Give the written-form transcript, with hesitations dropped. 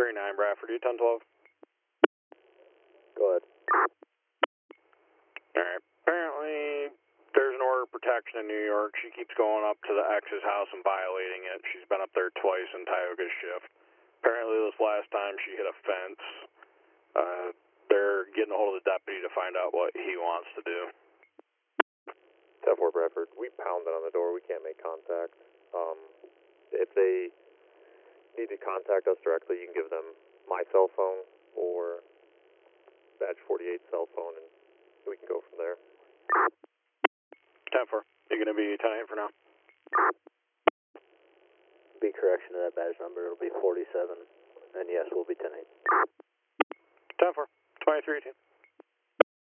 39 Bradford, U1012. Go ahead. Alright, apparently there's an order of protection in New York. She keeps going up to the ex's house and violating it. She's been up there twice in Tioga's shift. Apparently this last time she hit a fence. They're getting a hold of the deputy to find out what he wants to do. 10-4 Bradford, we pounded on the door. We can't make contact. If they need to contact us directly, you can give them my cell phone or Badge 48 cell phone, and we can go from there. 10-4. You're going to be 10-8 for now. Be correction to that badge number. It'll be 47. And yes, we'll be 10-8. 10-4. 23-18.